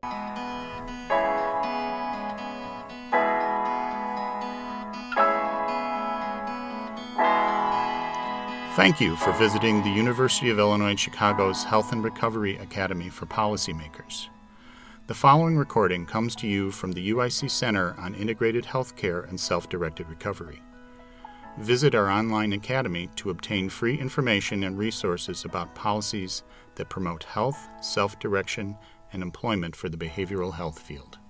Thank you for visiting the University of Illinois Chicago's Health and Recovery Academy for Policymakers. The following recording comes to you from the UIC Center on Integrated Healthcare and Self-Directed Recovery. Visit our online academy to obtain free information and resources about policies that promote health, self-direction, and employment for the behavioral health field.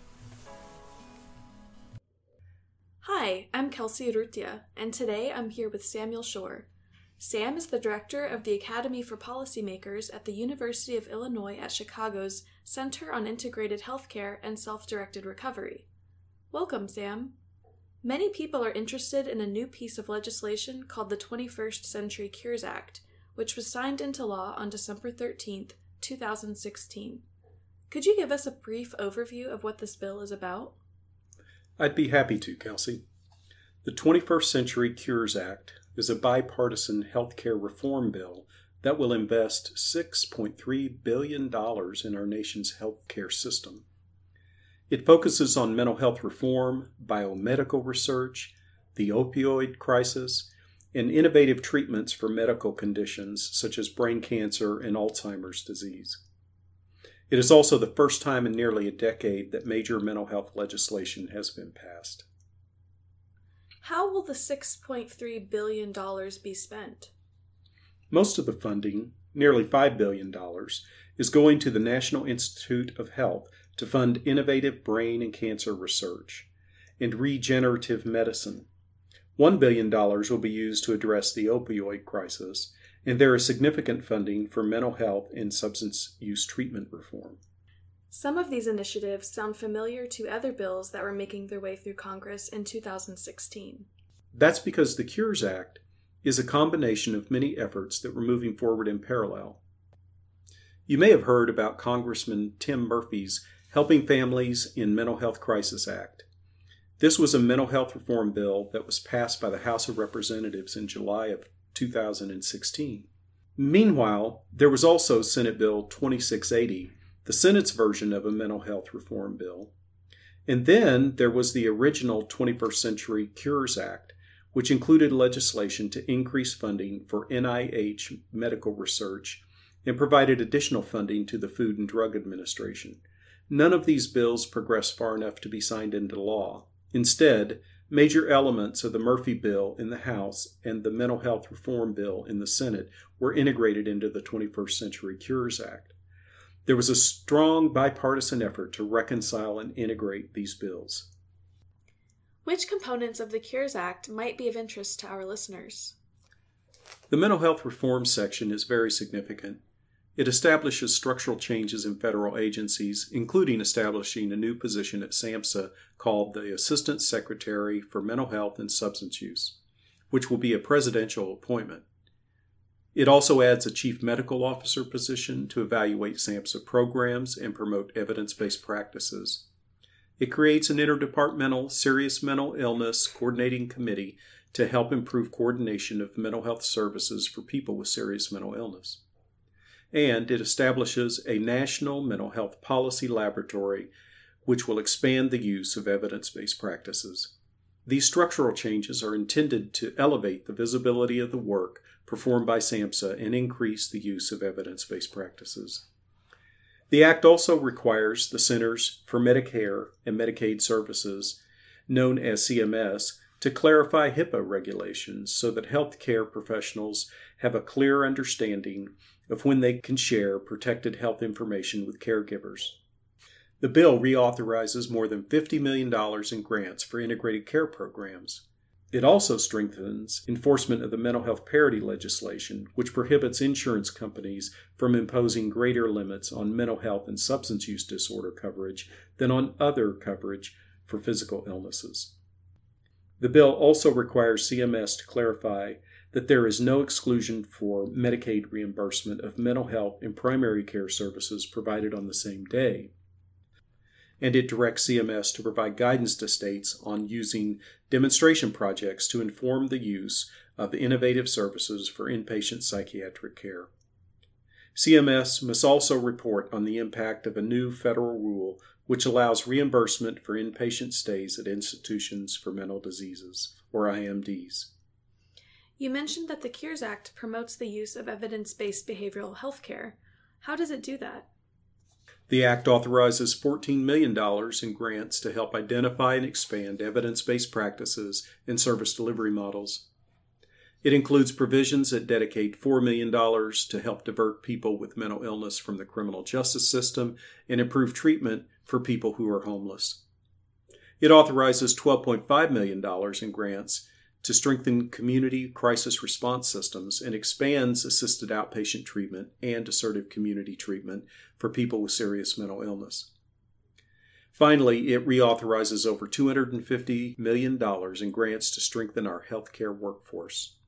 Hi, I'm Kelsey Urrutia, and today I'm here with Samuel Shore. Sam is the director of the Academy for Policymakers at the University of Illinois at Chicago's Center on Integrated Healthcare and Self-Directed Recovery. Welcome, Sam. Many people are interested in a new piece of legislation called the 21st Century Cures Act, which was signed into law on December 13, 2016. Could you give us a brief overview of what this bill is about? I'd be happy to, Kelsey. The 21st Century Cures Act is a bipartisan healthcare reform bill that will invest $6.3 billion in our nation's healthcare system. It focuses on mental health reform, biomedical research, the opioid crisis, and innovative treatments for medical conditions such as brain cancer and Alzheimer's disease. It is also the first time in nearly a decade that major mental health legislation has been passed. How will the $6.3 billion be spent? Most of the funding, nearly $5 billion, is going to the National Institute of Health to fund innovative brain and cancer research and regenerative medicine. $1 billion will be used to address the opioid crisis, and there is significant funding for mental health and substance use treatment reform. Some of these initiatives sound familiar to other bills that were making their way through Congress in 2016. That's because the Cures Act is a combination of many efforts that were moving forward in parallel. You may have heard about Congressman Tim Murphy's Helping Families in Mental Health Crisis Act. This was a mental health reform bill that was passed by the House of Representatives in July of 2016. Meanwhile, there was also Senate Bill 2680, the Senate's version of a mental health reform bill. And then there was the original 21st Century Cures Act, which included legislation to increase funding for NIH medical research and provided additional funding to the Food and Drug Administration. None of these bills progressed far enough to be signed into law. Instead, major elements of the Murphy bill in the House and the mental health reform bill in the Senate were integrated into the 21st Century Cures Act. There was a strong bipartisan effort to reconcile and integrate these bills. Which components of the Cures Act might be of interest to our listeners? The mental health reform section is very significant. It establishes structural changes in federal agencies, including establishing a new position at SAMHSA called the Assistant Secretary for Mental Health and Substance Use, which will be a presidential appointment. It also adds a Chief Medical Officer position to evaluate SAMHSA programs and promote evidence-based practices. It creates an interdepartmental serious mental illness coordinating committee to help improve coordination of mental health services for people with serious mental illness. And it establishes a national mental health policy laboratory which will expand the use of evidence-based practices. These structural changes are intended to elevate the visibility of the work performed by SAMHSA and increase the use of evidence-based practices. The Act also requires the Centers for Medicare and Medicaid Services, known as CMS, to clarify HIPAA regulations so that healthcare professionals have a clear understanding of when they can share protected health information with caregivers. The bill reauthorizes more than $50 million in grants for integrated care programs. It also strengthens enforcement of the mental health parity legislation, which prohibits insurance companies from imposing greater limits on mental health and substance use disorder coverage than on other coverage for physical illnesses. The bill also requires CMS to clarify that there is no exclusion for Medicaid reimbursement of mental health and primary care services provided on the same day. And it directs CMS to provide guidance to states on using demonstration projects to inform the use of innovative services for inpatient psychiatric care. CMS must also report on the impact of a new federal rule which allows reimbursement for inpatient stays at institutions for mental diseases, or IMDs. You mentioned that the Cures Act promotes the use of evidence-based behavioral health care. How does it do that? The Act authorizes $14 million in grants to help identify and expand evidence-based practices and service delivery models. It includes provisions that dedicate $4 million to help divert people with mental illness from the criminal justice system and improve treatment for people who are homeless. It authorizes $12.5 million in grants to strengthen community crisis response systems and expands assisted outpatient treatment and assertive community treatment for people with serious mental illness. Finally, it reauthorizes over $250 million in grants to strengthen our healthcare workforce.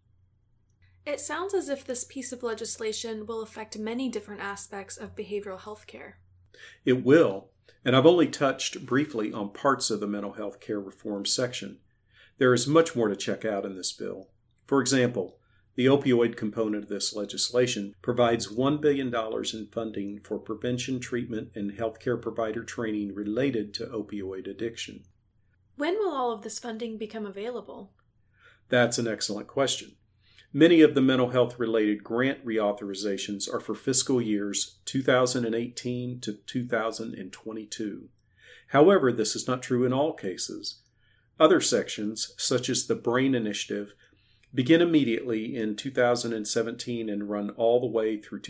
It sounds as if this piece of legislation will affect many different aspects of behavioral health care. It will, and I've only touched briefly on parts of the mental health care reform section. There is much more to check out in this bill. For example, the opioid component of this legislation provides $1 billion in funding for prevention, treatment, and healthcare provider training related to opioid addiction. When will all of this funding become available? That's an excellent question. Many of the mental health-related grant reauthorizations are for fiscal years 2018 to 2022. However, this is not true in all cases. Other sections, such as the BRAIN Initiative, begin immediately in 2017 and run all the way through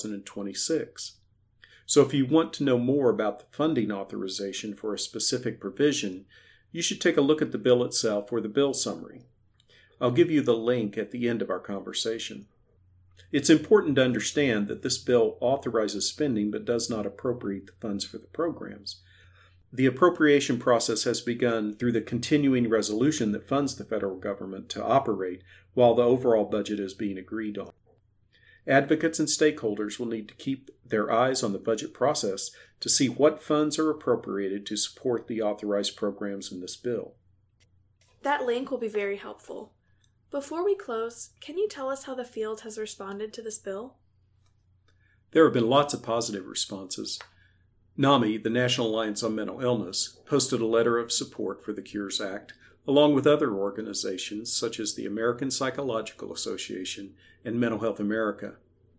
2026. So if you want to know more about the funding authorization for a specific provision, you should take a look at the bill itself or the bill summary. I'll give you the link at the end of our conversation. It's important to understand that this bill authorizes spending but does not appropriate the funds for the programs. The appropriation process has begun through the continuing resolution that funds the federal government to operate while the overall budget is being agreed on. Advocates and stakeholders will need to keep their eyes on the budget process to see what funds are appropriated to support the authorized programs in this bill. That link will be very helpful. Before we close, can you tell us how the field has responded to this bill? There have been lots of positive responses. NAMI, the National Alliance on Mental Illness, posted a letter of support for the Cures Act, along with other organizations such as the American Psychological Association and Mental Health America.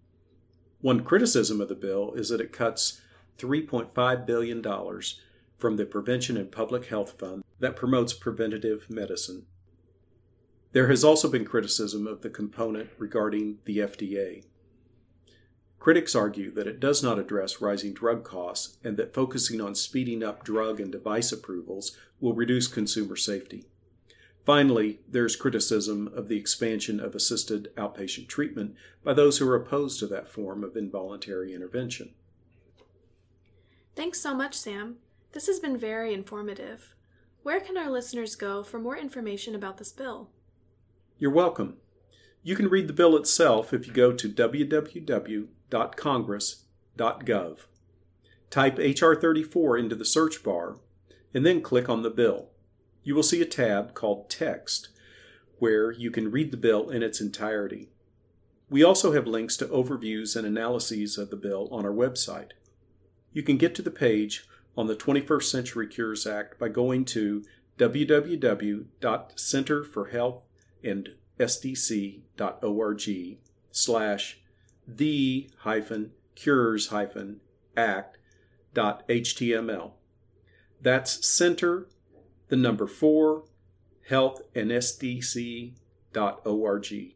One criticism of the bill is that it cuts $3.5 billion from the Prevention and Public Health Fund that promotes preventative medicine. There has also been criticism of the component regarding the FDA. Critics argue that it does not address rising drug costs and that focusing on speeding up drug and device approvals will reduce consumer safety. Finally, there is criticism of the expansion of assisted outpatient treatment by those who are opposed to that form of involuntary intervention. Thanks so much, Sam. This has been very informative. Where can our listeners go for more information about this bill? You're welcome. You can read the bill itself if you go to www.congress.gov. Type H.R. 34 into the search bar, and then click on the bill. You will see a tab called Text, where you can read the bill in its entirety. We also have links to overviews and analyses of the bill on our website. You can get to the page on the 21st Century Cures Act by going to www.centerforhealthandsdc.org/the-cures-act.html. That's Center, the number 4, healthandsdc.org.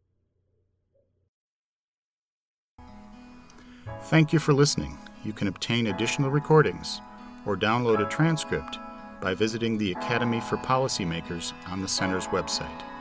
Thank you for listening. You can obtain additional recordings or download a transcript by visiting the Academy for Policymakers on the Center's website.